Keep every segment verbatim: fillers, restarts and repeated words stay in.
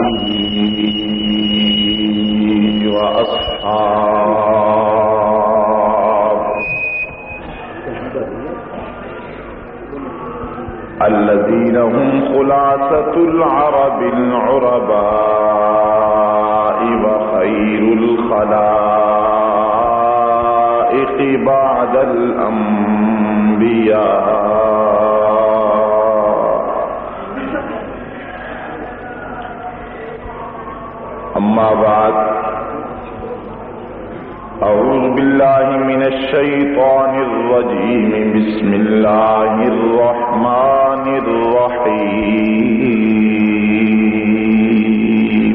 آله وأصحابه الذين هم خلاصة العرب العرباء وخير الخلائق بعد الأنبياء. أما بعد، أعوذ بالله من الشيطان الرجيم. بسم الله الرحمن الرحيم.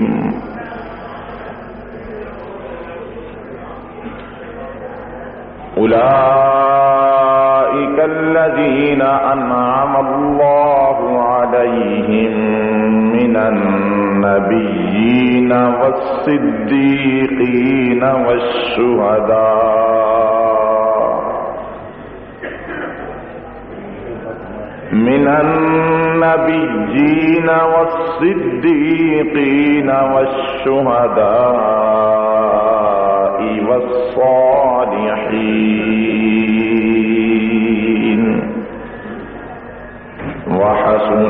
أولئك الذين أنعم الله عليهم من النبيين والصديقين والشهداء من النبيين والصديقين والشهداء والصالحين وحسن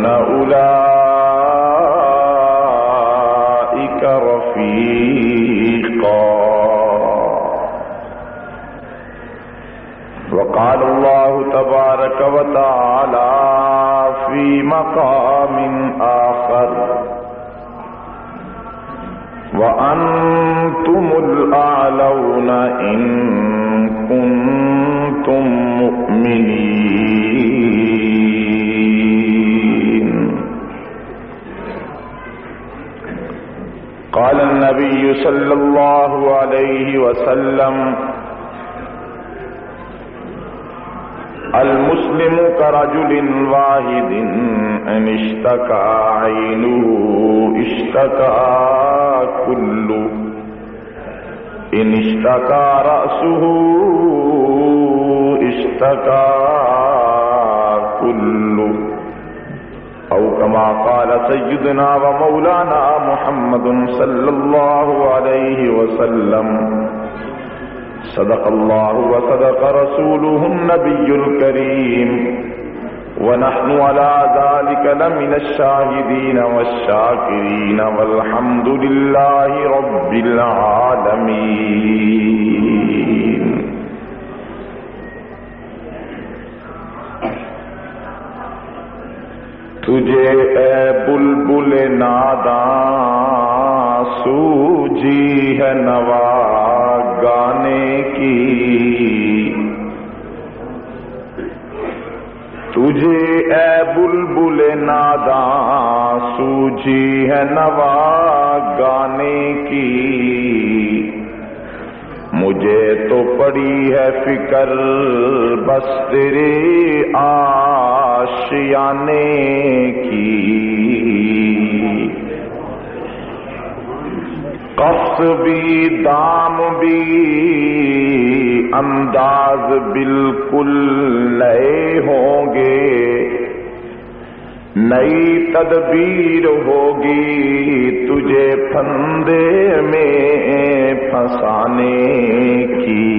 أولئك رفيقا. وقال الله تبارك وتعالى في مقام آخر: وأنتم الأعلون إن كنتم مؤمنين. قال النبي صلى الله عليه وسلم: المسلم كرجل واحد إن اشتكى عينه اشتكى كله، إن اشتكى رأسه اشتكى كله، أو كما قال سيدنا ومولانا محمد صلى الله عليه وسلم: صدق الله وصدق رسوله النبي الكريم، ونحن على ذلك لمن الشاهدين والشاكرين، والحمد لله رب العالمين. تجھے اے بلبل ناداں سوجی ہے نوا گانے کی، تجھے اے بلبل ناداں سوجی ہے نوا گانے کی، مجھے تو پڑی ہے فکر بس تیرے آشیانے کی. قص بھی دام بھی انداز بالکل نئے ہوں گے، نئی تدبیر ہوگی تجھے پھندے میں پھنسانے کی.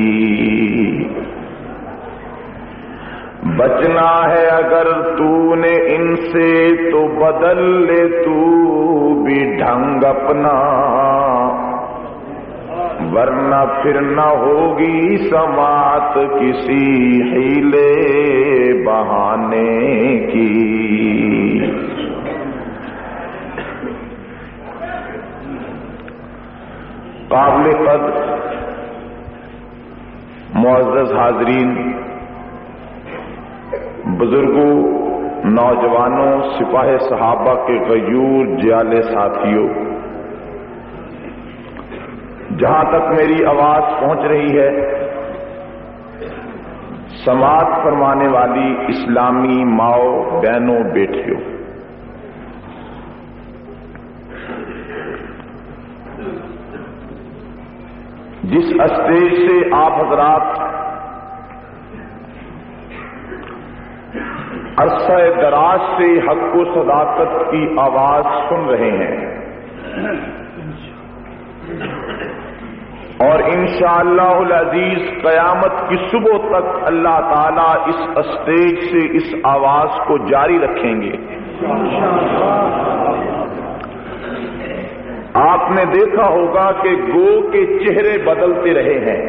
بچنا ہے اگر تو نے ان سے تو بدل لے تو بھی ڈھنگ اپنا، ورنہ پھر نہ ہوگی سماعت کسی حیلے بہانے کی. قابل قدر معزز حاضرین، بزرگوں، نوجوانوں، سپاہ صحابہ کے غیور جیالے ساتھیوں، جہاں تک میری آواز پہنچ رہی ہے، سماعت فرمانے والی اسلامی ماؤں، بہنوں، بیٹیوں، جس اسٹیج سے آپ حضرات عرصہ دراز سے حق و صداقت کی آواز سن رہے ہیں، اور انشاءاللہ العزیز قیامت کی صبح تک اللہ تعالیٰ اس اسٹیج سے اس آواز کو جاری رکھیں گے۔ آپ نے دیکھا ہوگا کہ گو کے چہرے بدلتے رہے ہیں،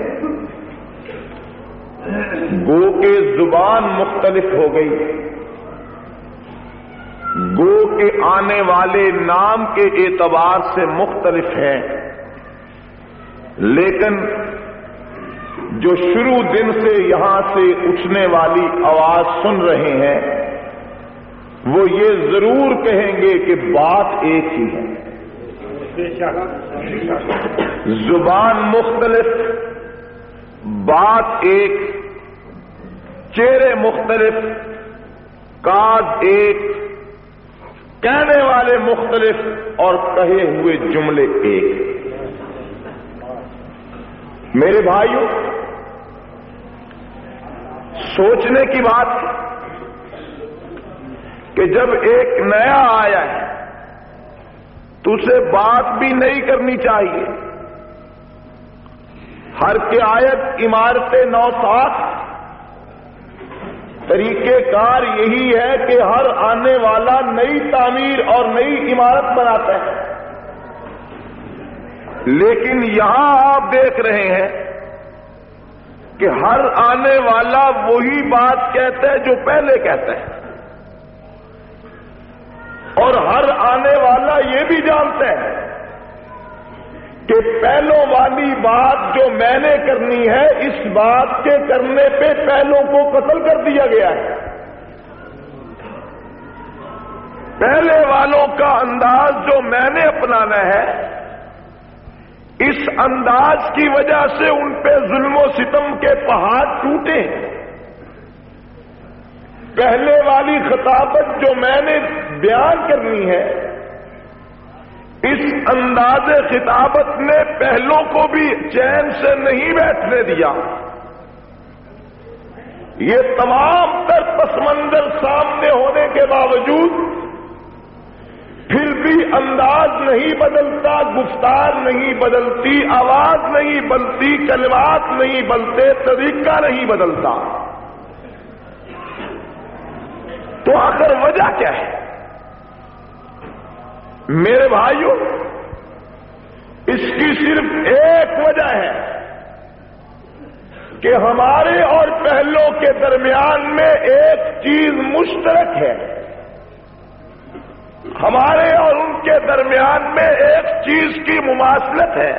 گو کے زبان مختلف ہو گئی، گو کے آنے والے نام کے اعتبار سے مختلف ہیں، لیکن جو شروع دن سے یہاں سے اٹھنے والی آواز سن رہے ہیں وہ یہ ضرور کہیں گے کہ بات ایک ہی ہے، زبان مختلف، بات ایک، چہرے مختلف، کاز ایک، کہنے والے مختلف اور کہے ہوئے جملے ایک۔ میرے بھائیوں، سوچنے کی بات کہ جب ایک نیا آیا ہے تو اسے بات بھی نہیں کرنی چاہیے۔ ہر کی آیت عمارت نو ساخت، طریقہ کار یہی ہے کہ ہر آنے والا نئی تعمیر اور نئی عمارت بناتا ہے، لیکن یہاں آپ دیکھ رہے ہیں کہ ہر آنے والا وہی بات کہتا ہے جو پہلے کہتا ہے، اور ہر آنے والا یہ بھی جانتا ہے کہ پہلوں والی بات جو میں نے کرنی ہے، اس بات کے کرنے پہ پہلوں کو قتل کر دیا گیا ہے۔ پہلے والوں کا انداز جو میں نے اپنانا ہے، اس انداز کی وجہ سے ان پہ ظلم و ستم کے پہاڑ ٹوٹے۔ پہلے والی خطابت جو میں نے بیان کرنی ہے، اس انداز خطابت نے پہلوں کو بھی چین سے نہیں بیٹھنے دیا۔ یہ تمام تر پس منظر سامنے ہونے کے باوجود پھر بھی انداز نہیں بدلتا، گفتار نہیں بدلتی، آواز نہیں بدلتی، کلمات نہیں بدلتے، طریقہ نہیں بدلتا۔ تو آخر وجہ کیا ہے؟ میرے بھائیوں، اس کی صرف ایک وجہ ہے کہ ہمارے اور پہلوں کے درمیان میں ایک چیز مشترک ہے، ہمارے اور ان کے درمیان میں ایک چیز کی مماثلت ہے۔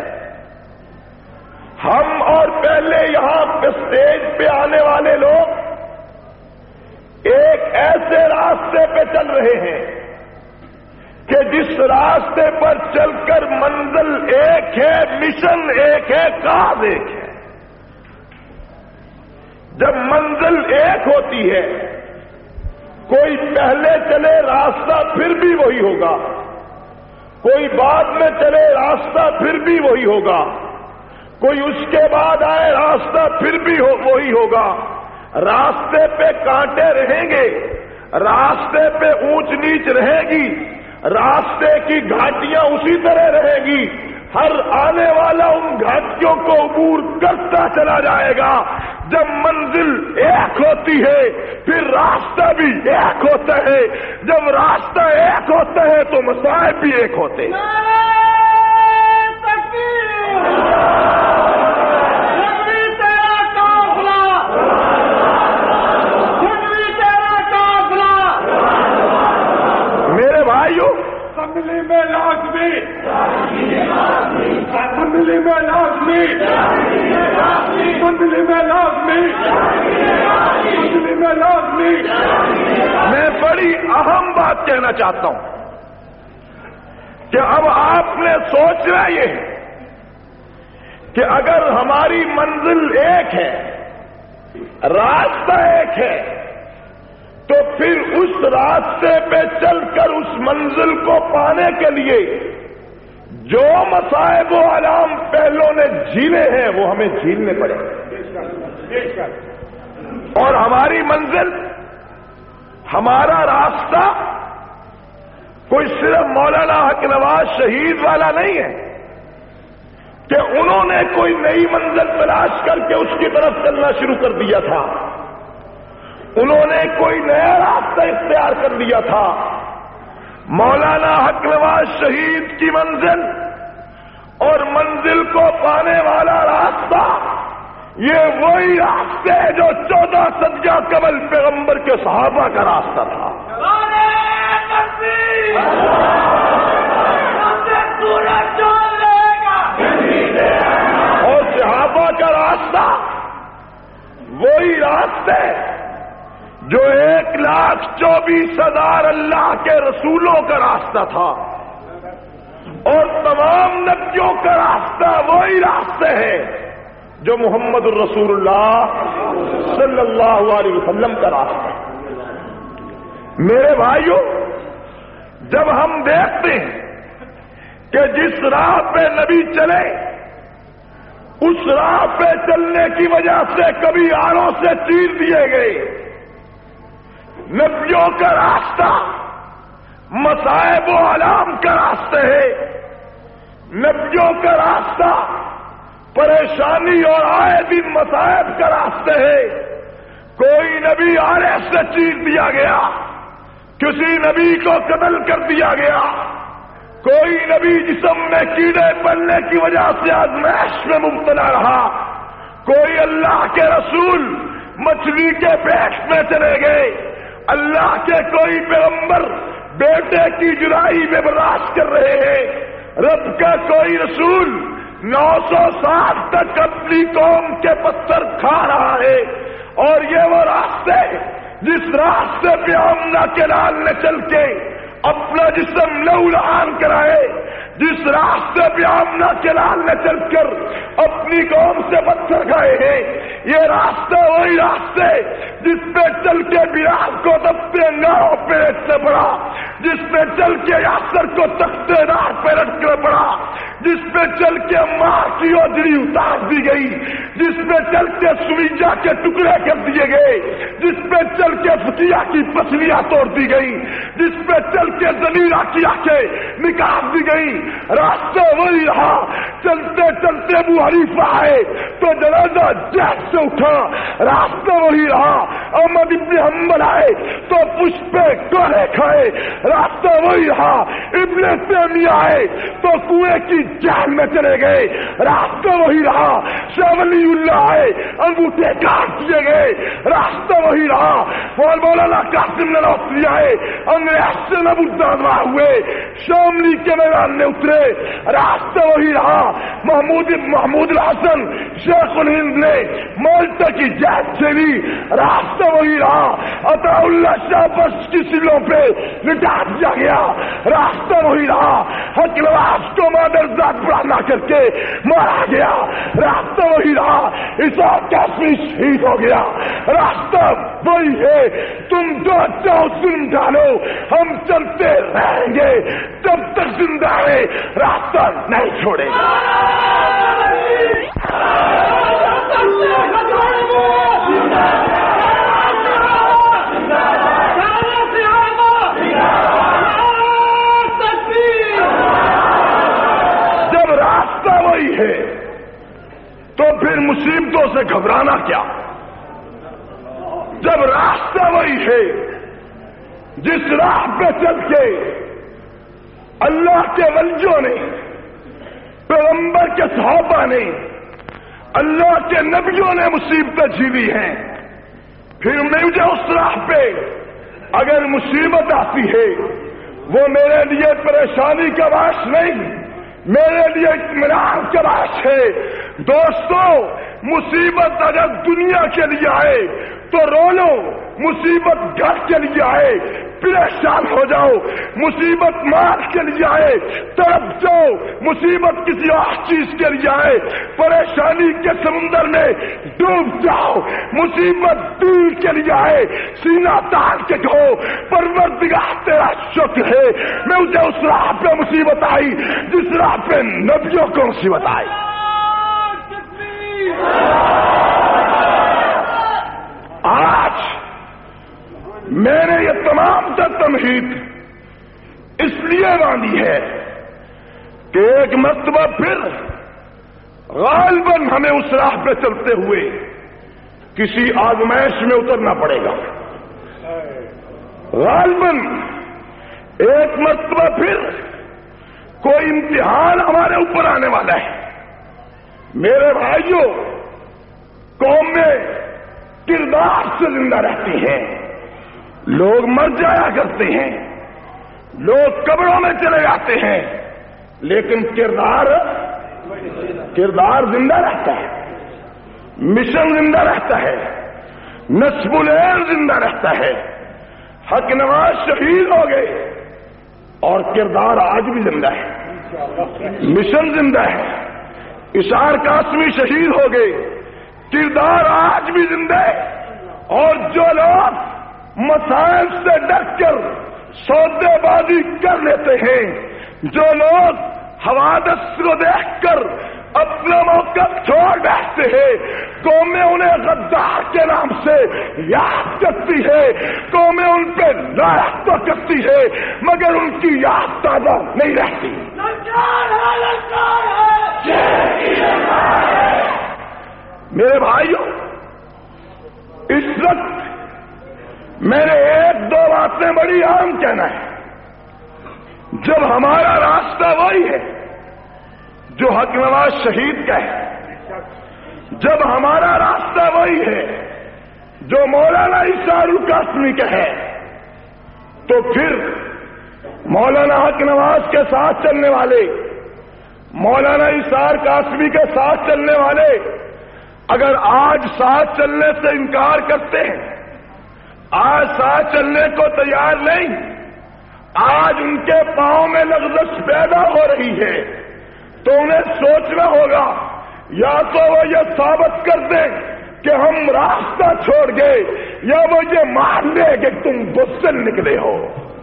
ہم اور پہلے یہاں پہ اسٹیج پہ آنے والے لوگ ایک ایسے راستے پہ چل رہے ہیں کہ جس راستے پر چل کر منزل ایک ہے، مشن ایک ہے، کاز ایک ہے۔ جب منزل ایک ہوتی ہے، کوئی پہلے چلے راستہ پھر بھی وہی ہوگا، کوئی بعد میں چلے راستہ پھر بھی وہی ہوگا، کوئی اس کے بعد آئے راستہ پھر بھی ہو وہی ہوگا۔ راستے پہ کانٹے رہیں گے، راستے پہ اونچ نیچ رہے گی، راستے کی گھاٹیاں اسی طرح رہے گی۔ ہر آنے والا ان گھاٹیوں کو عبور کرتا چلا جائے گا۔ جب منزل ایک ہوتی ہے پھر راستہ بھی ایک ہوتا ہے، جب راستہ ایک ہوتا ہے تو مصائب بھی ایک ہوتے ہیں۔ میرے بھائیوں، اسمبلی میں لازمی، اسمبلی میں لازمی، اسمبلی میں لازمی، اسمبلی میں لازمی۔ میں بڑی اہم بات کہنا چاہتا ہوں کہ اب آپ نے سوچنا یہ ہے کہ اگر ہماری منزل ایک ہے، راستہ ایک ہے، تو پھر اس راستے پہ چل کر اس منزل کو پانے کے لیے جو مصائب و علام پہلوں نے جھیلے ہیں وہ ہمیں جھیلنے پڑے، اور ہماری منزل، ہمارا راستہ کوئی صرف مولانا حق نواز شہید والا نہیں ہے۔ کہ انہوں نے کوئی نئی منزل تلاش کر کے اس کی طرف چلنا شروع کر دیا تھا، انہوں نے کوئی نیا راستہ اختیار کر لیا تھا۔ مولانا حق نواز شہید کی منزل اور منزل کو پانے والا راستہ یہ وہی راستے جو چودہ صدیہ قبل پیغمبر کے صحابہ کا راستہ تھا۔ اور صحابہ کا راستہ وہی راستے جو ایک لاکھ چوبیس ہزار اللہ کے رسولوں کا راستہ تھا، اور تمام نبیوں کا راستہ وہی راستے ہیں جو محمد الرسول اللہ صلی اللہ علیہ وسلم کا راستہ ہے۔ میرے بھائیوں، جب ہم دیکھتے ہیں کہ جس راہ پہ نبی چلے اس راہ پہ چلنے کی وجہ سے کبھی آڑوں سے چیر دیے گئے، نبیوں کا راستہ مصائب و علام کا راستہ ہے، نبیوں کا راستہ پریشانی اور آئے دن مصائب کا راستہ ہے۔ کوئی نبی آڑے سے چیر دیا گیا، کسی نبی کو قتل کر دیا گیا، کوئی نبی جسم میں کیڑے پڑنے کی وجہ سے آزمائش میں مبتلا رہا، کوئی اللہ کے رسول مچھلی کے پیٹ میں چلے گئے، اللہ کے کوئی پیغمبر بیٹے کی جدائی میں برداشت کر رہے ہیں، رب کا کوئی رسول نو سو سال تک اپنی قوم کے پتھر کھا رہا ہے۔ اور یہ وہ راستے جس راستے پہ آمنہ کے لال نے چل کے اپنا جسم لہولہان کرائے، جس راستے پہ آمنہ کے لال نے چل کر اپنی قوم سے پتھر کھائے ہیں، یہ راستہ وہی راستے جس پہ چل کے بلال کو دبتے انگاروں پہ رکھنا پڑا، جس پہ چل کے یاسر کو تختے دار پہ رکھنا پڑا، جس پہ چل کے عمار کی اوجڑی اتار دی گئی، جس پہ چل کے سویجا کے ٹکڑے کر دیے گئے، جس پہ چل کے فتیا کی پسلیاں توڑ دی گئی، جس پہ چل کے زمیرہ کی آنکھیں نکال دی گئی، راستہ وہی رہا۔ چلتے چلتے ابو حنیفہ آئے تو جنازہ جیس سے اٹھا، راستہ وہی رہا۔ احمد ابن حنبل آئے تو پشپے کوڑے کھائے، راستہ وہی رہا۔ ابن تیمیہ آئے تو کنویں کی جہل میں چلے گئے، راستہ وہی رہا۔ شاہ ولی اللہ آئے انگوٹھے کاٹ دیے گئے، راستہ وہی رہا۔ مولانا قاسم نانوتوی آئے انگریز سے نبوزدار ہوئے، شاملی کے میدان میں اترے، راستہ وہی رہا۔ محمود محمود الحسن شیخ الہند نے مالٹا کی جہد سے بھی راستہ وہی رہا۔ عطا اللہ شاہ بخش کی سلوں پہ لٹا دیا گیا، راستہ وہی رہا۔ حق نواز کو مادرزاد بڑھانا کر کے مارا گیا، راستہ وہی رہا۔ اسحاق کیسری شہید ہو گیا، راستہ وہی ہے۔ تم جو چاہو ظلم ڈالو، ہم چلتے رہیں گے جب تک زندہ ہے، راستہ نہیں چھوڑے گا۔ جب راستہ وہی ہے تو پھر مصیبتوں سے گھبرانا کیا؟ جب راستہ وہی ہے جس راہ پہ چل کے اللہ کے ولیوں نے، پیغمبر کے صحابہ نے، اللہ کے نبیوں نے مصیبتیں جھیلی ہیں، پھر مجھے اس راہ پہ اگر مصیبت آتی ہے وہ میرے لیے پریشانی کا باعث نہیں، میرے لیے اطمینان کا باعث ہے۔ دوستو، مصیبت اگر دنیا کے لیے آئے تو رو لو، مصیبت گھر کے لیے آئے پریشان ہو جاؤ، مصیبت مال کے لیے آئے تڑپ جاؤ، مصیبت کسی اور چیز کے لیے آئے پریشانی کے سمندر میں ڈوب جاؤ، مصیبت دین کے لیے آئے سینہ تان کے کہو پروردگار تیرا شکر ہے میں مجھے اس راہ پہ مصیبت آئی جس راہ پہ نبیوں کو مصیبت آئی۔ آج میں نے یہ تمام تر تمہید اس لیے باندھی ہے کہ ایک مرتبہ پھر غالباً ہمیں اس راہ پہ چلتے ہوئے کسی آزمائش میں اترنا پڑے گا. غالباً ایک مرتبہ پھر کوئی امتحان ہمارے اوپر آنے والا ہے. میرے بھائیوں، قومیں کردار سے زندہ رہتی ہیں. لوگ مر جایا کرتے ہیں، لوگ قبروں میں چلے جاتے ہیں، لیکن کردار کردار زندہ رہتا ہے، مشن زندہ رہتا ہے، نسب العین زندہ رہتا ہے. حق نواز شہید ہو گئے اور کردار آج بھی زندہ ہے، مشن زندہ ہے. اشار قاسمی شہید ہو گئے، کردار آج بھی زندہ ہے. اور جو لوگ مسائل سے ڈر کر سودے بازی کر لیتے ہیں، جو لوگ حوادث کو دیکھ کر اپنا موقع چھوڑ بیٹھتے ہیں، قومیں انہیں غدار کے نام سے یاد کرتی ہے. قومیں ان پہ لائق تو کرتی ہے مگر ان کی یاد تازہ نہیں رہتی. میرے بھائیوں، اس وقت میں نے ایک دو باتیں بڑی عام کہنا ہے. جب ہمارا راستہ وہی ہے جو حق نواز شہید کا ہے، جب ہمارا راستہ وہی ہے جو مولانا اشار القاسمی کا ہے، تو پھر مولانا حق نواز کے ساتھ چلنے والے، مولانا اشار قاسمی کے ساتھ چلنے والے اگر آج ساتھ چلنے سے انکار کرتے ہیں، آج ساتھ چلنے کو تیار نہیں، آج ان کے پاؤں میں لغزش پیدا ہو رہی ہے، تو انہیں سوچنا ہوگا یا تو وہ یہ ثابت کر دیں کہ ہم راستہ چھوڑ گئے، یا وہ یہ مان لیں کہ تم بزدل نکلے ہو.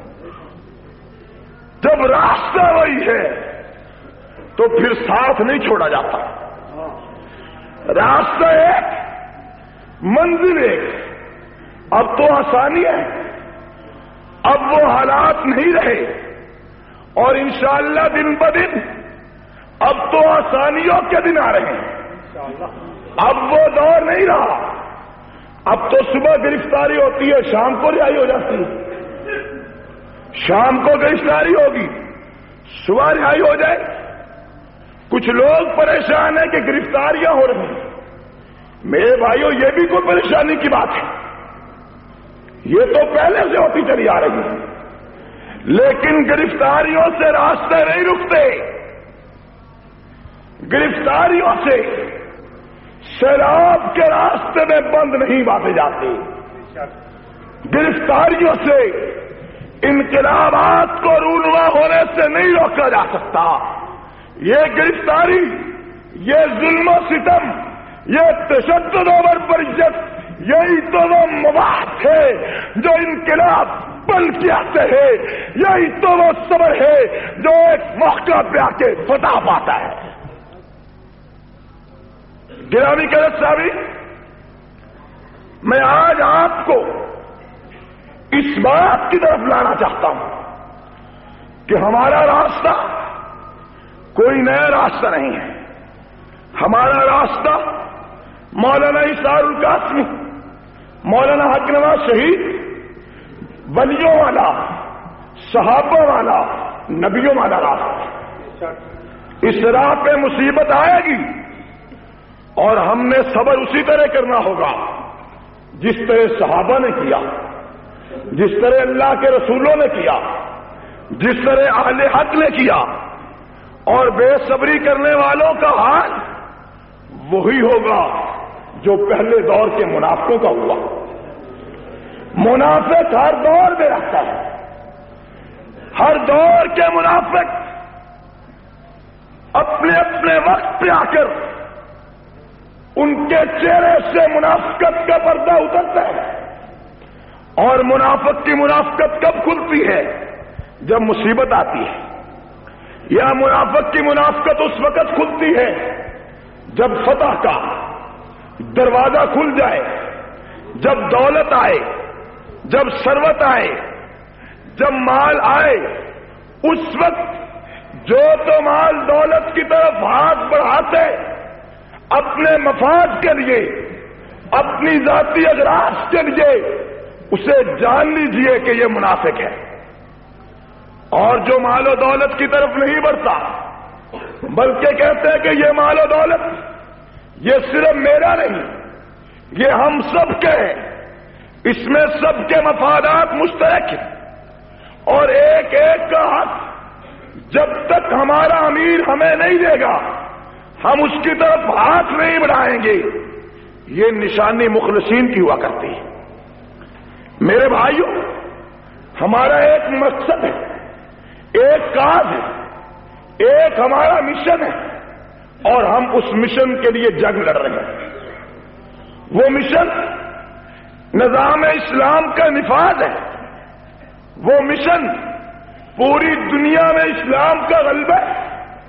جب راستہ وہی ہے تو پھر ساتھ نہیں چھوڑا جاتا. راستہ ایک، منزل ایک. اب تو آسانی ہے، اب وہ حالات نہیں رہے، اور انشاءاللہ دن بدن اب تو آسانیوں کے دن آ رہے ہیں. اب وہ دور نہیں رہا. اب تو صبح گرفتاری ہوتی ہے، شام کو رہائی ہو جاتی ہے. شام کو گرفتاری ہوگی، صبح رہائی ہو جائے. کچھ لوگ پریشان ہیں کہ گرفتاریاں ہو رہی ہیں. میرے بھائیوں، یہ بھی کوئی پریشانی کی بات ہے، یہ تو پہلے سے ہوتی چلی آ رہی ہے. لیکن گرفتاریوں سے راستے نہیں رکتے، گرفتاریوں سے سیلاب کے راستے میں بند نہیں باندھے جاتے. گرفتاریوں سے انقلابات کو رونما ہونے سے نہیں روکا جا سکتا. یہ گرفتاری، یہ ظلم و ستم، یہ تشدد و بربریت، یہی تو وہ مواد ہے جو انقلاب بل کے آتے ہیں. یہی تو وہ صبر ہے جو ایک موقع پہ آ کے فتح پاتا ہے. گرامی قدر صاحبی، میں آج آپ کو اس بات کی طرف لانا چاہتا ہوں کہ ہمارا راستہ کوئی نیا راستہ نہیں ہے. ہمارا راستہ مولانا اشار القاسمی، مولانا حق نواز شہید، ولیوں والا، صحابہ والا، نبیوں والا راستہ. اس راہ پہ مصیبت آئے گی اور ہم نے صبر اسی طرح کرنا ہوگا جس طرح صحابہ نے کیا، جس طرح اللہ کے رسولوں نے کیا، جس طرح اہل حق نے کیا. اور بے صبری کرنے والوں کا حال وہی ہوگا جو پہلے دور کے منافقوں کا ہوا. منافق ہر دور میں رہتا ہے. ہر دور کے منافق اپنے اپنے وقت پہ آ کر ان کے چہرے سے منافقت کا پردہ اترتا ہے. اور منافق کی منافقت کب کھلتی ہے؟ جب مصیبت آتی ہے. یا منافق کی منافقت اس وقت کھلتی ہے جب فتح کا دروازہ کھل جائے، جب دولت آئے، جب ثروت آئے، جب مال آئے. اس وقت جو تو مال دولت کی طرف ہاتھ بڑھاتے اپنے مفاد کے لیے، اپنی ذاتی اغراض کے لیے، اسے جان لیجئے کہ یہ منافق ہے۔ اور جو مال و دولت کی طرف نہیں بڑھتا بلکہ کہتے ہیں کہ یہ مال و دولت یہ صرف میرا نہیں، یہ ہم سب کے ہیں، اس میں سب کے مفادات مشترک ہیں، اور ایک ایک کا حق جب تک ہمارا امیر ہمیں نہیں دے گا ہم اس کی طرف ہاتھ نہیں بڑھائیں گے، یہ نشانی مخلصین کی ہوا کرتی ہے۔ میرے بھائیوں، ہمارا ایک مقصد ہے، ایک کاز ہے، ایک ہمارا مشن ہے، اور ہم اس مشن کے لیے جنگ لڑ رہے ہیں۔ وہ مشن نظام اسلام کا نفاذ ہے، وہ مشن پوری دنیا میں اسلام کا غلبہ ہے۔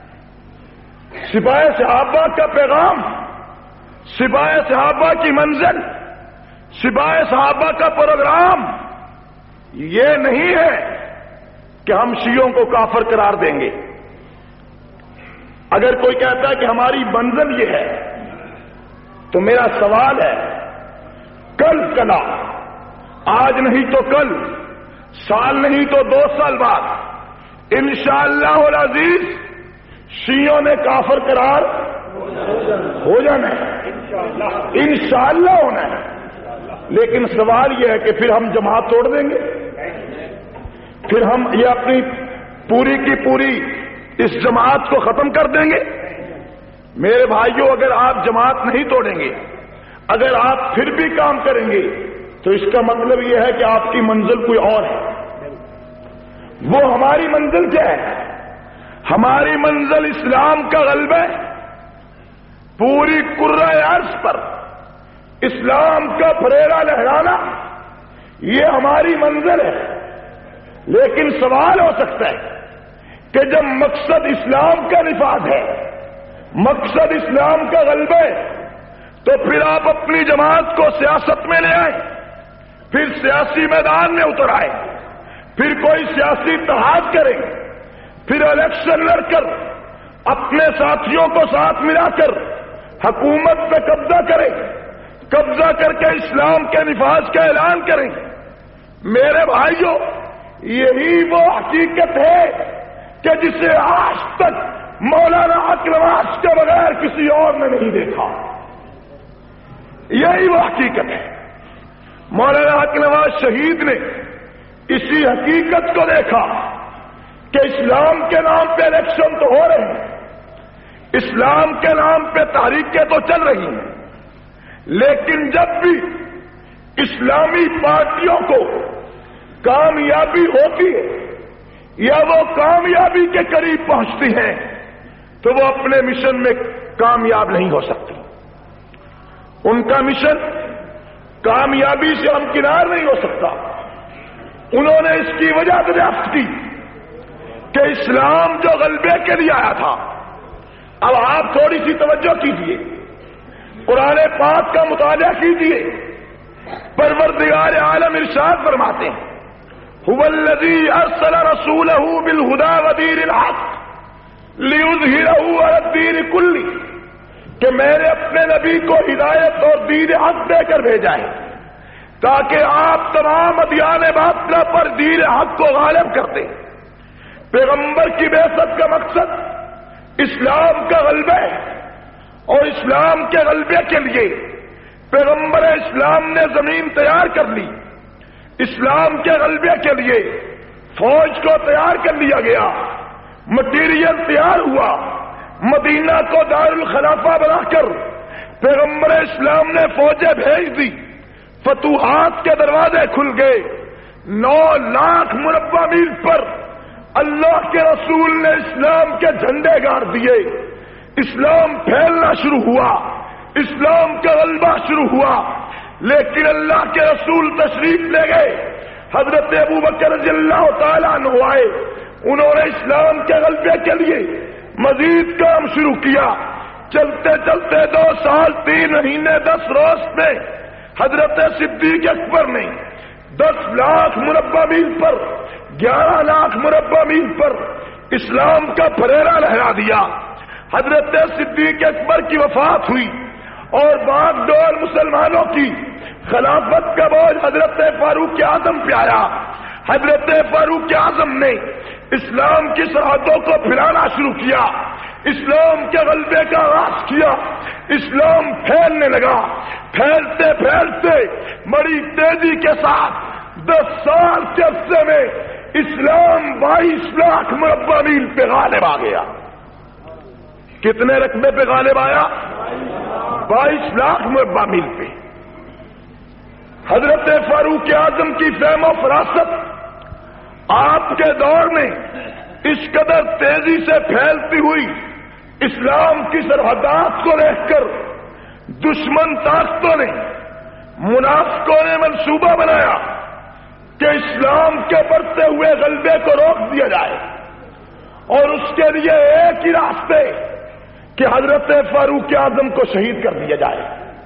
سپاہ صحابہ کا پیغام، سپاہ صحابہ کی منزل، سپاہ صحابہ کا پروگرام یہ نہیں ہے کہ ہم شیعوں کو کافر قرار دیں گے۔ اگر کوئی کہتا ہے کہ ہماری منزل یہ ہے تو میرا سوال ہے، کل کلا، آج نہیں تو کل، سال نہیں تو دو سال بعد انشاءاللہ العزیز شیعوں نے کافر قرار ہو جانا ہے، انشاءاللہ ہونا ہے۔ لیکن سوال یہ ہے کہ پھر ہم جماعت توڑ دیں گے، پھر ہم یہ اپنی پوری کی پوری اس جماعت کو ختم کر دیں گے؟ میرے بھائیوں، اگر آپ جماعت نہیں توڑیں گے، اگر آپ پھر بھی کام کریں گے تو اس کا مطلب یہ ہے کہ آپ کی منزل کوئی اور ہے۔ وہ ہماری منزل کیا ہے؟ ہماری منزل اسلام کا غلبہ ہے، پوری کرۂ ارض پر اسلام کا پھریرا لہرانا، یہ ہماری منزل ہے۔ لیکن سوال ہو سکتا ہے کہ جب مقصد اسلام کا نفاذ ہے، مقصد اسلام کا غلبہ ہے، تو پھر آپ اپنی جماعت کو سیاست میں لے آئیں، پھر سیاسی میدان میں اتر آئیں، پھر کوئی سیاسی اتحاد کریں، پھر الیکشن لڑ کر اپنے ساتھیوں کو ساتھ ملا کر حکومت پہ قبضہ کریں، قبضہ کر کے اسلام کے نفاذ کا اعلان کریں۔ میرے بھائیوں، یہی وہ حقیقت ہے کہ جسے آج تک مولانا حق نواز کے بغیر کسی اور نے نہیں دیکھا۔ یہی وہ حقیقت ہے۔ مولانا حق نواز شہید نے اسی حقیقت کو دیکھا کہ اسلام کے نام پہ الیکشن تو ہو رہے ہیں، اسلام کے نام پہ تحریکیں تو چل رہی ہیں، لیکن جب بھی اسلامی پارٹیوں کو کامیابی ہوتی ہے یا وہ کامیابی کے قریب پہنچتی ہیں تو وہ اپنے مشن میں کامیاب نہیں ہو سکتی۔ ان کا مشن کامیابی سے ہمکنار نہیں ہو سکتا۔ انہوں نے اس کی وجہ دریافت کی کہ اسلام جو غلبے کے لیے آیا تھا، اب آپ تھوڑی سی توجہ کیجیے، قرآن پاک کا مطالعہ کیجیے۔ پروردگار عالم ارشاد فرماتے ہیں، هو الذی ارسل رسولہ بالہدی ودین الحق لیظہرہ علی الدین کلہ، کہ میں نے اپنے نبی کو ہدایت اور دین حق دے کر بھیجا ہے تاکہ آپ تمام ادیان باطلہ پر دین حق کو غالب کر دیں۔ پیغمبر کی بعثت کا مقصد اسلام کا غلبہ ہے، اور اسلام کے غلبے کے لیے پیغمبر اسلام نے زمین تیار کر لی، اسلام کے غلبے کے لیے فوج کو تیار کر لیا گیا، مٹیریل تیار ہوا، مدینہ کو دار الخلافہ بنا کر پیغمبر اسلام نے فوجیں بھیج دی، فتوحات کے دروازے کھل گئے، نو لاکھ مربع میل پر اللہ کے رسول نے اسلام کے جھنڈے گاڑ دیے، اسلام پھیلنا شروع ہوا، اسلام کا غلبہ شروع ہوا۔ لیکن اللہ کے رسول تشریف لے گئے، حضرت ابو بکر رضی اللہ تعالیٰ عنہ آئے، انہوں نے اسلام کے غلبے کے لیے مزید کام شروع کیا۔ چلتے چلتے دو سال تین مہینے دس روز میں حضرت صدیق اکبر نے دس لاکھ مربع میل پر گیارہ لاکھ مربع میل پر اسلام کا پھریرا لہرا دیا۔ حضرت صدیق اکبر کی وفات ہوئی، اور باغ ڈور مسلمانوں کی خلافت کا بوجھ حضرت فاروق اعظم پہ آیا. حضرت فاروق اعظم نے اسلام کی سرحدوں کو پھیلانا شروع کیا، اسلام کے غلبے کا آغاز کیا، اسلام پھیلنے لگا. پھیلتے پھیلتے بڑی تیزی کے ساتھ دس سال کے عرصے میں اسلام بائیس لاکھ مربع میل پہ غالب آ گیا. کتنے رقبے پہ غالب آیا؟ بائیس لاکھ مربع میل پہ. حضرت فاروق اعظم کی فہم و فراست آپ کے دور میں اس قدر تیزی سے پھیلتی ہوئی اسلام کی سرحدات کو دیکھ کر دشمن طاقتوں نے، منافقوں نے منصوبہ بنایا کہ اسلام کے بڑھتے ہوئے غلبے کو روک دیا جائے، اور اس کے لیے ایک ہی راستے کہ حضرت فاروق اعظم کو شہید کر دیا جائے.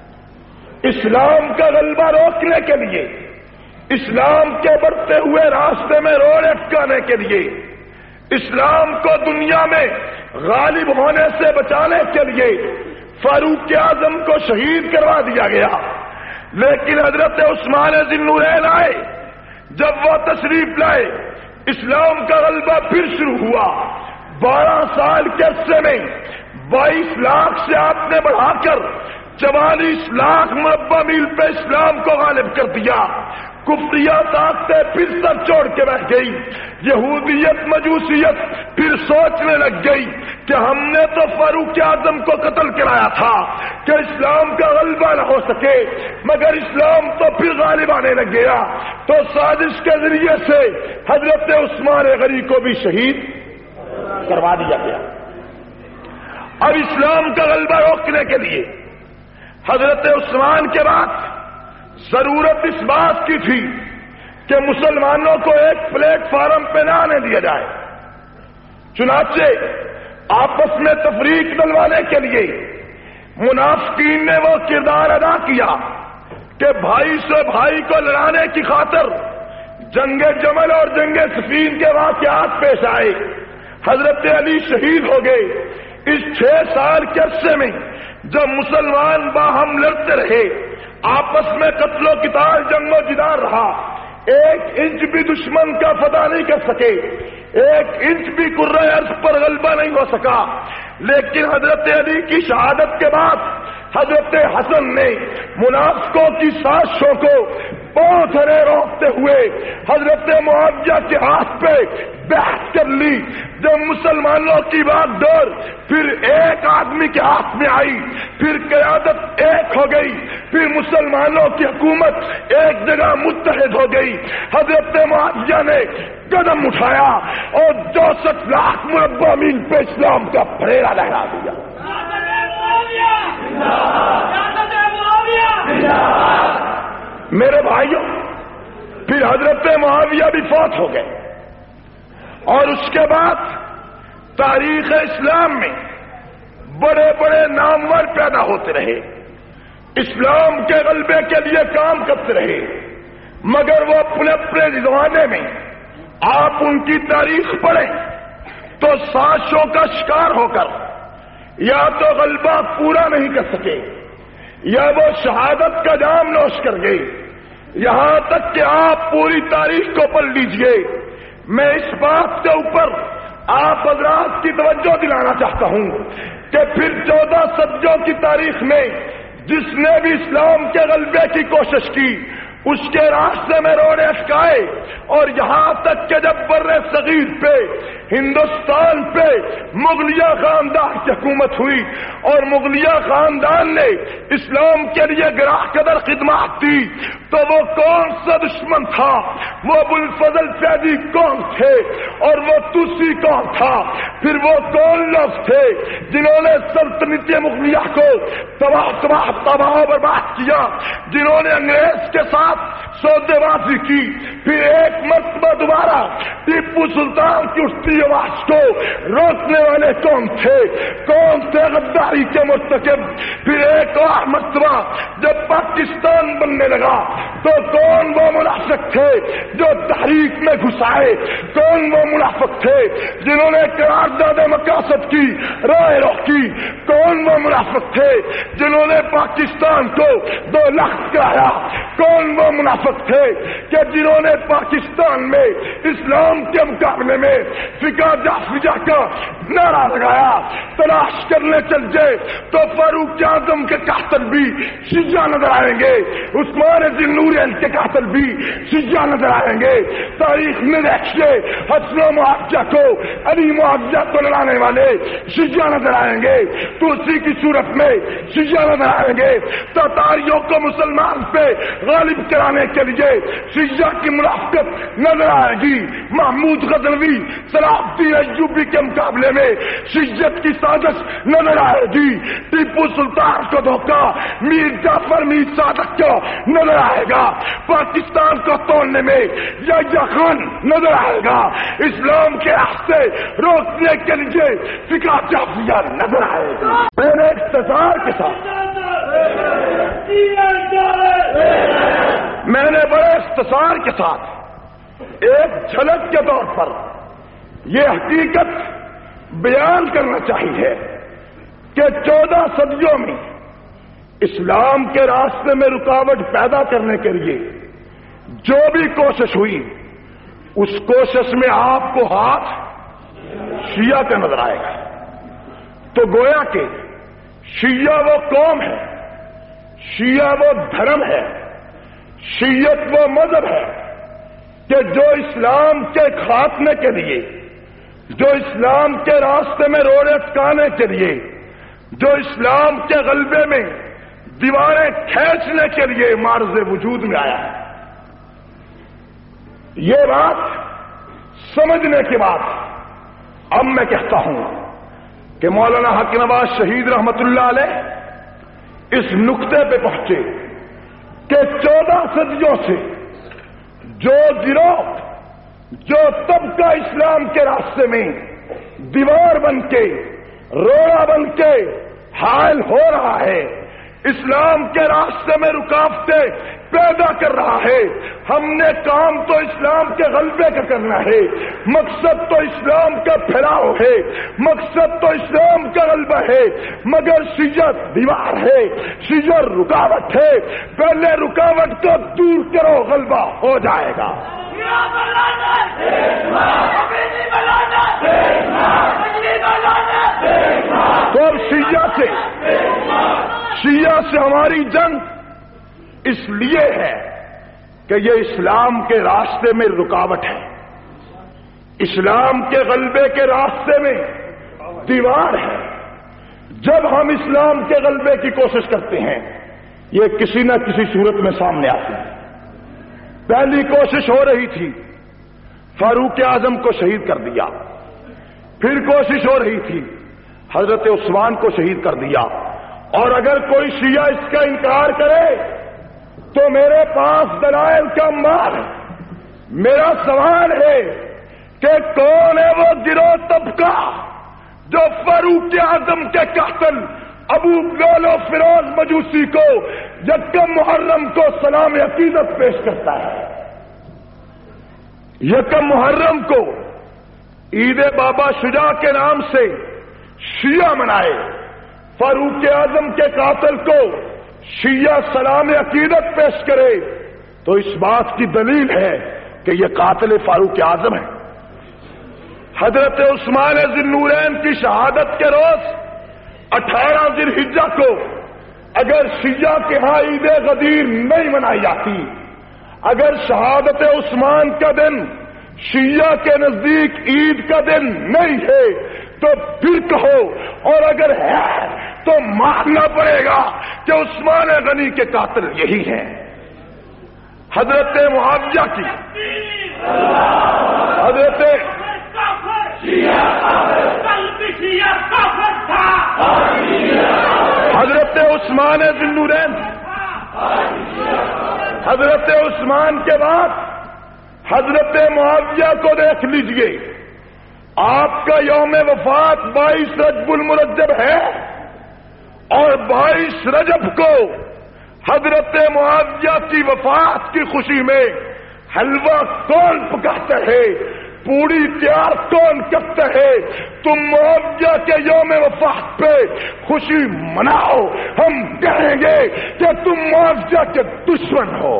اسلام کا غلبہ روکنے کے لیے، اسلام کے بڑھتے ہوئے راستے میں روڑ اٹکانے کے لیے، اسلام کو دنیا میں غالب ہونے سے بچانے کے لیے فاروق اعظم کو شہید کروا دیا گیا. لیکن حضرت عثمان ذی النورین آئے، جب وہ تشریف لائے اسلام کا غلبہ پھر شروع ہوا. بارہ سال کے عرصے میں بائیس لاکھ سے آپ نے بڑھا کر چوالیس لاکھ مربع میل پہ اسلام کو غالب کر دیا. کفریہ طاقتیں پھر سر چھوڑ کے بیٹھ گئی. یہودیت مجوسیت پھر سوچنے لگ گئی کہ ہم نے تو فاروق اعظم کو قتل کرایا تھا کہ اسلام کا غلبہ نہ ہو سکے، مگر اسلام تو پھر غالب آنے لگ گیا. تو سازش کے ذریعے سے حضرت عثمان غنی کو بھی شہید کروا دیا گیا. اب اسلام کا غلبہ روکنے کے لیے حضرت عثمان کے بعد ضرورت اس بات کی تھی کہ مسلمانوں کو ایک پلیٹ فارم پہ نہ آنے دیا جائے. چنانچہ آپس میں تفریق ڈلوانے کے لیے منافقین نے وہ کردار ادا کیا کہ بھائی سے بھائی کو لڑانے کی خاطر جنگ جمل اور جنگ صفین کے واقعات پیش آئے. حضرت علی شہید ہو گئے. اس چھ سال کے عرصے میں جب مسلمان باہم لڑتے رہے، آپس میں قتل و قتال جنگ و جدال رہا، ایک انچ بھی دشمن کا فتح نہیں کر سکے، ایک انچ بھی کرۂ ارض پر غلبہ نہیں ہو سکا. لیکن حضرت علی کی شہادت کے بعد حضرت حسن نے منافقوں کی سازشوں کو بہت ہرے روکتے ہوئے حضرت معاویہ کے ہاتھ پہ بیعت کر لی. جب مسلمانوں کی بات ڈور پھر ایک آدمی کے ہاتھ میں آئی، پھر قیادت ایک ہو گئی، پھر مسلمانوں کی حکومت ایک جگہ متحد ہو گئی. حضرت معاویہ نے قدم اٹھایا اور چونسٹھ لاکھ مربع میل پہ اسلام کا پھریرا لہرا دیا. میرے بھائیوں، پھر حضرت معاویہ بھی فوت ہو گئے، اور اس کے بعد تاریخ اسلام میں بڑے بڑے نامور پیدا ہوتے رہے، اسلام کے غلبے کے لیے کام کرتے رہے، مگر وہ اپنے اپنے زمانے میں آپ ان کی تاریخ پڑھیں تو سازشوں کا شکار ہو کر یا تو غلبہ پورا نہیں کر سکے یا وہ شہادت کا جام نوش کر گئے. یہاں تک کہ آپ پوری تاریخ کو پڑھ لیجئے. میں اس بات کے اوپر آپ حضرات کی توجہ دلانا چاہتا ہوں کہ پھر چودہ صدیوں کی تاریخ میں جس نے بھی اسلام کے غلبے کی کوشش کی اس کے راستے میں روڑے اٹکائے، اور یہاں تک کہ جب بر صغیر پہ ہندوستان پہ مغلیہ خاندان کی حکومت ہوئی اور مغلیہ خاندان نے اسلام کے لیے گراہ قدر خدمات دی، تو وہ کون سا دشمن تھا؟ وہ ابو الفضل فیضی کون تھے اور وہ توسی کون تھا؟ پھر وہ کون لوگ تھے جنہوں نے سلطنت مغلیہ کو تباہ تباہ تباہ برباد کیا، جنہوں نے انگریز کے ساتھ ساتھ سودے بازی کی. پھر ایک مرتبہ دوبارہ ٹیپو سلطان کی اٹھتی آواز کو روکنے والے کون تھے؟ کون تھے غداری کے مرتکب؟ پھر ایک اور مرتبہ جب پاکستان بننے لگا تو کون وہ منافق تھے جو تحریک میں گھسائے؟ کون وہ منافق تھے جنہوں نے قرارداد مقاصد کی رائے روکی؟ کون وہ منافق تھے جنہوں نے پاکستان کو دو لاکھ کرایا؟ کون وہ منافق تھے کہ جنہوں نے پاکستان میں اسلام کے مقابلے میں فقہ جعفریہ کا نعرہ لگایا؟ تلاش کرنے چل جائے تو فاروق اعظم کے قاتل بھی شیعہ نظر آئیں گے، عثمان ذی النورین کے قاتل بھی شیعہ نظر آئیں گے. تاریخ میں دیکھیے حسن و معاویہ کو، علی معاویہ کو لڑانے والے شیعہ نظر آئیں گے، ترسی کی صورت میں شیعہ نظر آئیں گے. تاتاریوں کو مسلمان پہ غالب کرانے کے لیے شیعہ کی منافقت نظر آئے گی. محمود غزنوی صلاح الدین ایوبی کے مقابلے میں شیعت کی سازش نظر آئے گی. ٹیپو سلطان کو دھوکہ میر جعفر میر صادق کو نظر آئے گا. پاکستان کو توڑنے میں یحییٰ خان نظر آئے گا. اسلام کے راستے روکنے کے لیے فقہ جعفریہ نظر آئے گا. میں نے اختصار کے ساتھ میں نے بڑے اختصار کے ساتھ ایک جھلک کے طور پر یہ حقیقت بیان کرنا چاہیے کہ چودہ صدیوں میں اسلام کے راستے میں رکاوٹ پیدا کرنے کے لیے جو بھی کوشش ہوئی اس کوشش میں آپ کو ہاتھ شیعہ کا نظر آئے گا. تو گویا کہ شیعہ وہ قوم ہے، شیعہ وہ دھرم ہے، شیعت وہ مذہب ہے کہ جو اسلام کے خاتمے کے لیے، جو اسلام کے راستے میں روڑے اٹکانے کے لیے، جو اسلام کے غلبے میں دیواریں کھینچنے کے لیے معرض وجود میں آیا ہے. یہ بات سمجھنے کے بعد اب میں کہتا ہوں کہ مولانا حق نواز شہید رحمت اللہ علیہ اس نقطے پہ پہنچے کہ چودہ صدیوں سے جو گروہ، جو طبقہ اسلام کے راستے میں دیوار بن کے، روڑا بن کے حائل ہو رہا ہے، اسلام کے راستے میں رکاوٹیں پیدا کر رہا ہے، ہم نے کام تو اسلام کے غلبے کا کرنا ہے، مقصد تو اسلام کا پھیلاؤ ہے، مقصد تو اسلام کا غلبہ ہے، مگر شیعت دیوار ہے، شیعت رکاوٹ ہے. پہلے رکاوٹ کو دور کرو، غلبہ ہو جائے گا. تو اب شیعہ سے شیعہ سے ہماری جنگ اس لیے ہے کہ یہ اسلام کے راستے میں رکاوٹ ہے، اسلام کے غلبے کے راستے میں دیوار ہے. جب ہم اسلام کے غلبے کی کوشش کرتے ہیں یہ کسی نہ کسی صورت میں سامنے آتی ہے. پہلی کوشش ہو رہی تھی فاروق اعظم کو شہید کر دیا، پھر کوشش ہو رہی تھی حضرت عثمان کو شہید کر دیا. اور اگر کوئی شیعہ اس کا انکار کرے تو میرے پاس دلائل کا مال. میرا سوال ہے کہ کون ہے وہ گروہ طبقہ جو فاروق اعظم کے قاتل ابو لولو فیروز مجوسی کو یکم محرم کو سلام عقیدت پیش کرتا ہے؟ یکم محرم کو عید بابا شجاع کے نام سے شیعہ منائے، فاروق اعظم کے قاتل کو شیعہ سلام عقیدت پیش کرے تو اس بات کی دلیل ہے کہ یہ قاتل فاروق اعظم ہے. حضرت عثمان ذی النورین کی شہادت کے روز اٹھارہ ذی الحجہ کو اگر شیعہ کے ہاں عید غدیر نہیں منائی جاتی، اگر شہادت عثمان کا دن شیعہ کے نزدیک عید کا دن نہیں ہے تو پھر کہو، اور اگر ہے تو ماننا پڑے گا کہ عثمان غنی کے قاتل یہی ہیں. حضرت معاویہ کی، حضرت حضرت عثمان ذی النورین حضرت عثمان کے بعد حضرت معاویہ کو دیکھ لیجئے، آپ کا یوم وفات بائیس رجب المرجب ہے، اور بائیس رجب کو حضرت معاویہ کی وفات کی خوشی میں حلوہ کون پکاتا ہے، پوری تیار کون کرتا ہے؟ تم معاویہ کے یوم وفات پہ خوشی مناؤ، ہم کہیں گے کہ تم معاویہ کے دشمن ہو۔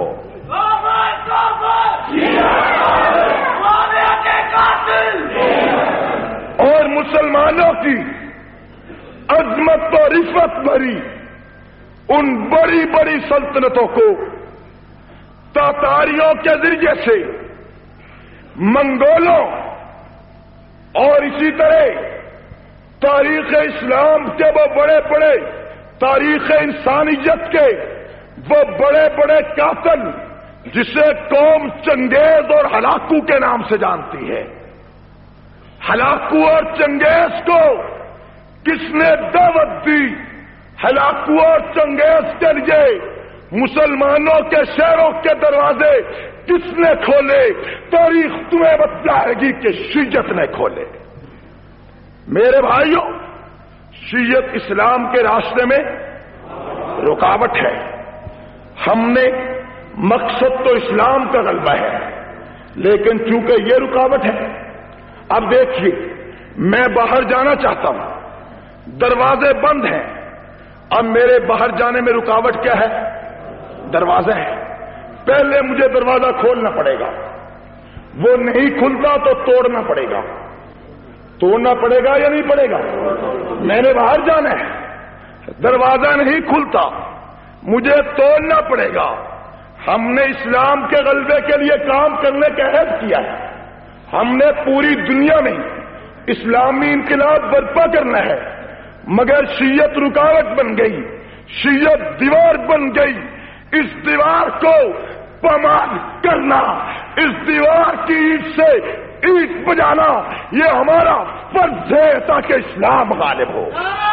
اور مسلمانوں کی عظمت و رفعت بھری ان بڑی بڑی سلطنتوں کو تاتاریوں کے ذریعے سے، منگولوں اور اسی طرح تاریخ اسلام کے وہ بڑے بڑے، تاریخ انسانیت کے وہ بڑے بڑے قاتل جسے قوم چنگیز اور ہلاکو کے نام سے جانتی ہے، ہلاکو اور چنگیز کو کس نے دعوت دی؟ ہلاکو اور چنگیز کے لیے مسلمانوں کے شہروں کے دروازے کس نے کھولے؟ تاریخ تمہیں بتلائے گی کہ شیعت نے کھولے۔ میرے بھائیوں، شیعت اسلام کے راستے میں رکاوٹ ہے۔ ہم نے مقصد تو اسلام کا غلبہ ہے، لیکن چونکہ یہ رکاوٹ ہے، اب دیکھیے میں باہر جانا چاہتا ہوں، دروازے بند ہیں، اب میرے باہر جانے میں رکاوٹ کیا ہے؟ دروازہ ہے۔ پہلے مجھے دروازہ کھولنا پڑے گا، وہ نہیں کھلتا تو توڑنا پڑے گا۔ توڑنا پڑے گا یا نہیں پڑے گا؟ میں نے باہر جانا ہے، دروازہ نہیں کھلتا، مجھے توڑنا پڑے گا۔ ہم نے اسلام کے غلبے کے لیے کام کرنے کا عہد کیا ہے، ہم نے پوری دنیا میں اسلامی انقلاب برپا کرنا ہے، مگر شیعت رکاوٹ بن گئی، شیعت دیوار بن گئی۔ اس دیوار کو پامال کرنا، اس دیوار کی اینٹ سے اینٹ بجانا، یہ ہمارا فرض ہے تاکہ اسلام غالب ہو۔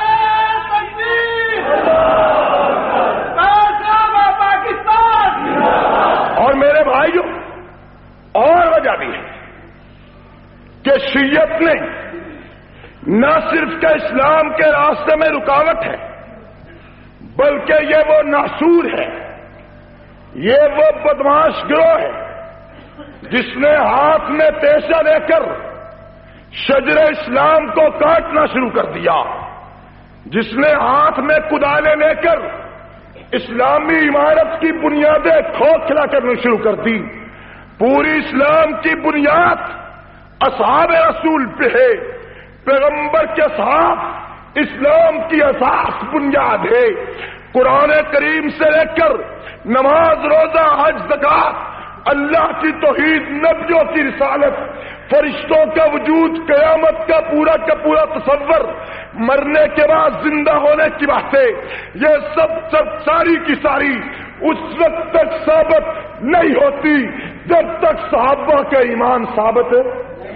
اور میرے بھائیوں، اور وجہ بھی ہے کہ شیعت نے نہ صرف کہ اسلام کے راستے میں رکاوٹ ہے، بلکہ یہ وہ ناسور ہے، یہ وہ بدماش گروہ ہے جس نے ہاتھ میں پیشہ لے کر شجر اسلام کو کاٹنا شروع کر دیا، جس نے ہاتھ میں کدالیں لے کر اسلامی عمارت کی بنیادیں کھوکھلا کرنا شروع کر دی۔ پوری اسلام کی بنیاد اصحاب رسول پہ ہے، پیغمبر کے ساتھ اسلام کی اساس بنیاد ہے۔ قرآن کریم سے لے کر نماز، روزہ، حج، زکات، اللہ کی توحید، نبیوں کی رسالت، فرشتوں کا وجود، قیامت کا پورا کا پورا تصور، مرنے کے بعد زندہ ہونے کی باتیں، یہ سب سب ساری کی ساری اس وقت تک ثابت نہیں ہوتی جب تک صحابہ کا ایمان ثابت ہے۔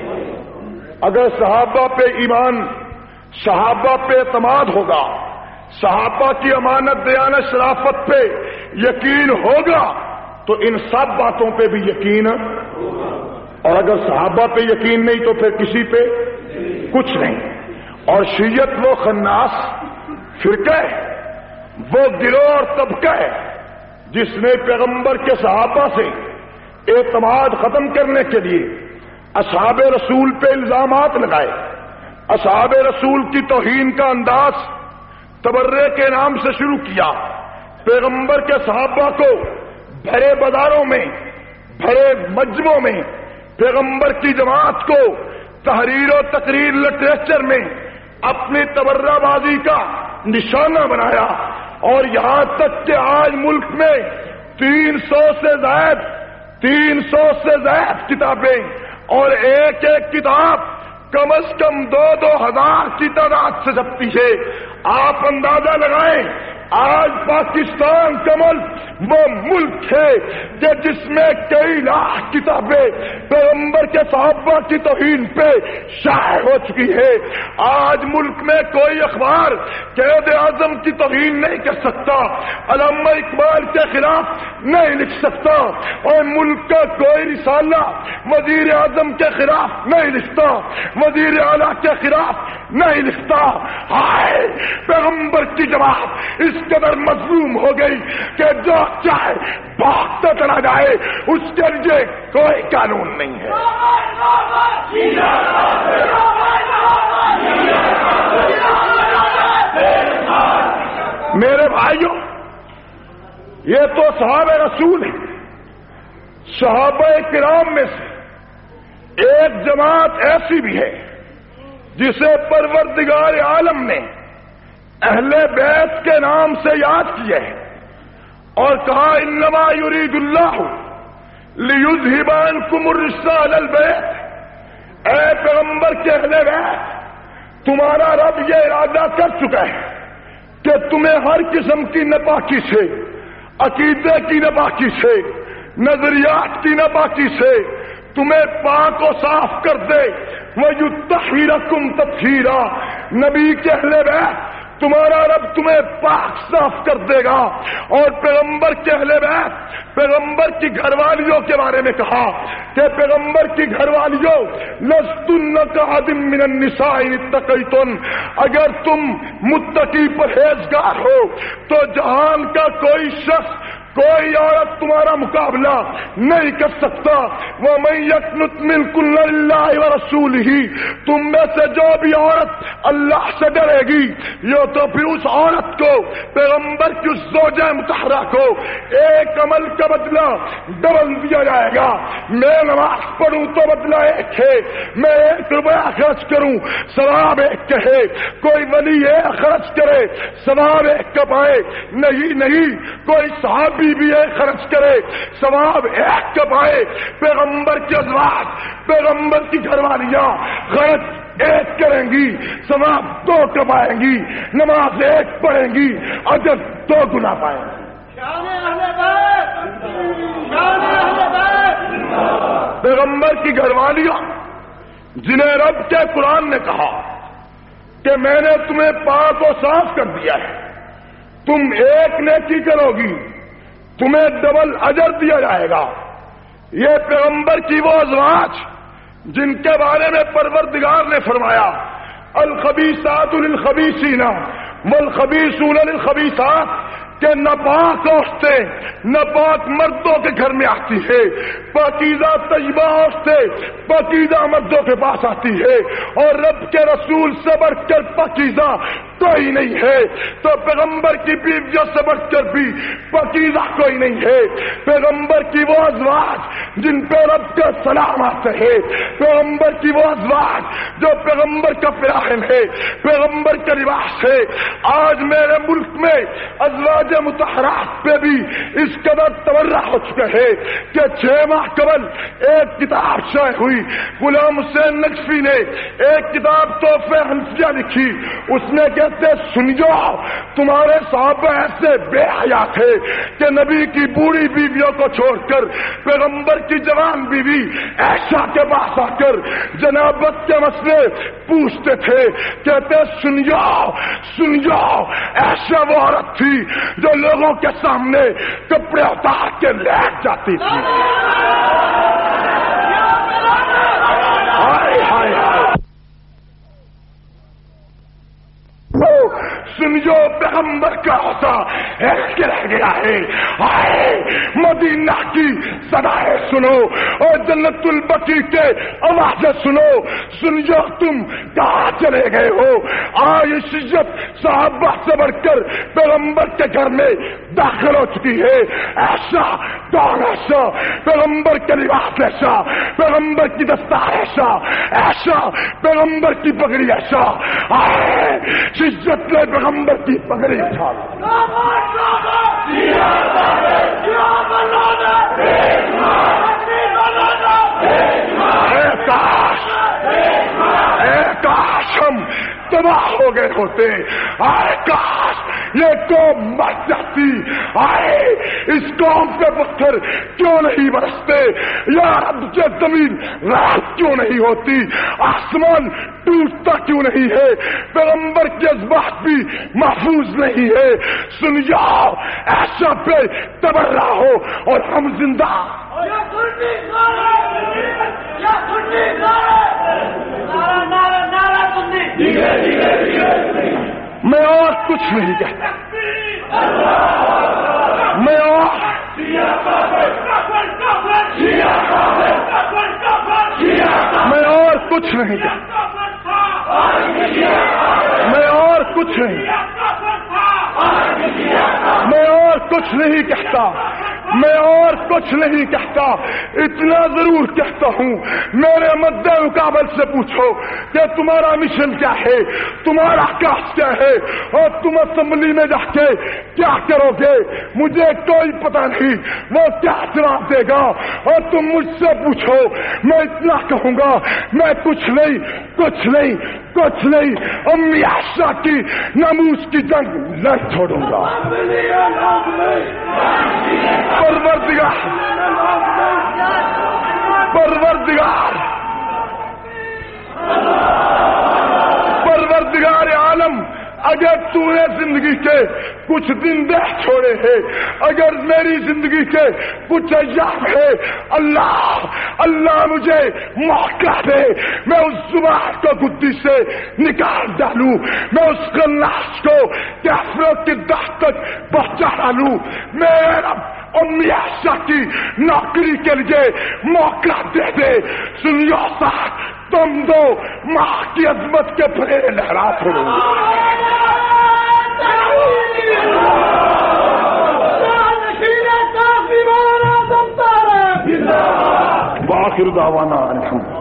اگر صحابہ پہ ایمان، صحابہ پہ اعتماد ہوگا، صحابہ کی امانت، دیانت، شرافت پہ یقین ہوگا تو ان سب باتوں پہ بھی یقین، اور اگر صحابہ پہ یقین نہیں تو پھر کسی پہ کچھ نہیں۔ اور شیعت وہ خناس فرقہ ہے، وہ گروہ اور طبقہ ہے جس نے پیغمبر کے صحابہ سے اعتماد ختم کرنے کے لیے اصحاب رسول پہ الزامات لگائے، اصحاب رسول کی توہین کا انداز تبرے کے نام سے شروع کیا، پیغمبر کے صحابہ کو بھرے بازاروں میں، بھرے مجمعوں میں، پیغمبر کی جماعت کو تحریر و تقریر لٹریچر میں اپنی تبرہ بازی کا نشانہ بنایا، اور یہاں تک کہ آج ملک میں تین سو سے زائد تین سو سے زائد کتابیں، اور ایک ایک کتاب کم از کم دو دو ہزار کی تعداد سے چھپتی ہے۔ آپ اندازہ لگائیں آج پاکستان کا ملک وہ ملک ہے کہ جس میں کئی لاکھ کتابیں پیغمبر کے صحابہ کی توہین پہ شائع ہو چکی ہے. آج ملک میں کوئی اخبار قائد اعظم کی توہین نہیں کر سکتا, علامہ اقبال کے خلاف نہیں لکھ سکتا, اور ملک کا کوئی رسالہ وزیر اعظم کے خلاف نہیں لکھتا, وزیر اعلیٰ کے خلاف نہیں لکھتا. ہائے پیغمبر کی جماعت اس قدر مظلوم ہو گئی کہ جو چاہے بھاگتا چلا جائے, اس کے لیے کوئی قانون نہیں ہے. میرے بھائیوں, یہ تو صحابہ رسول ہیں. صحابہ کرام میں سے ایک جماعت ایسی بھی ہے جسے پروردگار عالم نے اہل بیت کے نام سے یاد کیا ہے اور کہا انما یرید اللہ لیذھب عنکم الرجس اہل البیت. اے پیغمبر کے اہل بیت, تمہارا رب یہ ارادہ کر چکا ہے کہ تمہیں ہر قسم کی ناپاکی سے, عقیدے کی ناپاکی سے, نظریات کی ناپاکی سے تمہیں پاک و صاف کر دے. وَيُطَّهِّرَكُمْ تَطْهِيرًا. نبی کے اہل بیت تمہارا رب تمہیں پاک صاف کر دے گا. اور پیغمبر کے اہل بیت, پیغمبر کی گھر والیوں کے بارے میں کہا کہ پیغمبر کی گھر والیوں لستن کاحد من النساء ان اتقیتن, اگر تم متقی پرہیزگار ہو تو جہان کا کوئی شخص, کوئی عورت تمہارا مقابلہ نہیں کر سکتا. وَمَن يَقْنُتْ مِنكُنَّ لِلَّهِ وَرَسُولِهِ, تم میں سے جو بھی عورت اللہ سے ڈرے گی یہ تو پھر اس عورت کو, پیغمبر کی اس زوجہ مطہرہ کو ایک عمل کا بدلہ ڈبل دیا جائے گا. میں نماز پڑھوں تو بدلہ ایک ہے, میں ایک روپیہ خرچ کروں ثواب ایک کا ہے, کوئی ولی ایک خرچ کرے ثواب ایک کا پائے. نہیں نہیں, کوئی صحابی بھی ایک خرچ کرے ثواب ایک کا پائے. پیغمبر کے ازواج, پیغمبر کی گھر والیاں خرچ ایک کریں گی ثواب دو کا پائیں گی, نماز ایک پڑھیں گی اجر دو گنا پائیں گی. پیغمبر کی گھر والیاں جنہیں رب کے قرآن نے کہا کہ میں نے تمہیں پاک و صاف کر دیا ہے, تم ایک نیکی کرو گی تمہیں ڈبل اجر دیا جائے گا. یہ پیغمبر کی وہ ازواج جن کے بارے میں پروردگار نے فرمایا الخبیثات للخبیثین والخبیثون للخبیثات, کہ ناپاک عورتیں ناپاک مردوں کے گھر میں آتی ہے, پاکیزہ طیبہ عورتیں پاکیزہ مردوں کے پاس آتی ہے, اور رب کے رسول سے بڑھ کر پاکیزہ کوئی نہیں ہے. تو پیغمبر کی بیویوں سے بڑھ کر بھی پاکیزہ کوئی نہیں ہے. پیغمبر کی وہ ازواج جن پہ رب کا سلام آتا ہے, پیغمبر کی وہ ازواج جو پیغمبر کا فراہم ہے, پیغمبر کا لباس ہے. آج میرے ملک میں ازواج مطہرات پہ بھی اس قدر تورع ہو چکا ہے کہ چھ ماہ قبل ایک کتاب شائع ہوئی, غلام حسین نقشی نے ایک کتاب تحفہ حنفیہ لکھی. اس نے کہتے سنجو تمہارے صحابہ ایسے بے حیا تھے کہ نبی کی بوڑھی بیویوں کو چھوڑ کر پیغمبر کی جوان بیوی عائشہ کے پاس آ کر جنابت کے مسئلے پوچھتے تھے. کہتے سن جاؤ سن جاؤ, عائشہ وہ عورت تھی جو لوگوں کے سامنے کپڑے اتار کے لیٹ جاتی تھی. ہائے ہائے ہائے, سنجو پیغمبر کا ہوتا ایک رہ گیا ہے. آئے مدینہ کی صدایں سنو اور جنت البقیع کے آوازیں سنو. سنجو تم کہاں چلے گئے ہو؟ آج شجت صحابہ سے بڑھ کر پیغمبر کے گھر میں داخل ہو چکی ہے. ایسا کون ایسا پیغمبر کے لباس ایسا, پیغمبر کی دستار ایسا, ایسا پیغمبر کی پگڑی ایسا. آئے شجت نے پیغمبر کی پگڑی اٹھا کاش ہم تباہ ہو گئے ہوتے. آئے کاش یہ قوم مر جاتی. آئے اس قوم پہ پتھر کیوں نہیں برستے؟ یا رب کے زمین رات کیوں نہیں ہوتی؟ آسمان ٹوٹتا کیوں نہیں ہے؟ پیغمبر کے ازباط بھی محفوظ نہیں ہے. سن جاؤ ایسا پہ تبرہ ہو اور ہم زندہ. میں اور کچھ نہیں کہتا. میں اور میں اور کچھ نہیں کہتا. میں اور کچھ نہیں میں اور کچھ نہیں کہتا. میں اور کچھ نہیں کہتا. اتنا ضرور کہتا ہوں، میرے مد مقابل سے پوچھو کہ تمہارا مشن کیا ہے، تمہارا کاس کیا ہے، اور تم اسمبلی میں جا کے کیا کرو گے. مجھے کوئی پتہ نہیں وہ کیا جواب دے گا. اور تم مجھ سے پوچھو، میں اتنا کہوں گا، میں کچھ نہیں کچھ نہیں کچھ نہیں امی عائشہ کی ناموس کی جنگ نہیں چھوڑوں گا. پروردگار پروردگار پروردگار عالم، اگر تو نے زندگی کے کچھ دن دہ چھوڑے ہیں، اگر میری زندگی کے کچھ ایام ہے، اللہ اللہ مجھے موقع دے، میں اس زبان کو گدی سے نکال ڈالوں، میں اس گلاس کو کافروں کی دہ تک پہنچا ڈالوں. میرا امی عائشہ کی نوکری کے لیے موقع دے دے. سنیو ساتھ، تم دو ماں کی عظمت کے پھرے لہرا چھوڑو. وآخر دعوانا الحمد